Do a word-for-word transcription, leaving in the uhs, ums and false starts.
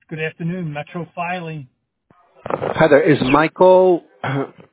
Good afternoon, Metro Filing. Hi there. Is Michael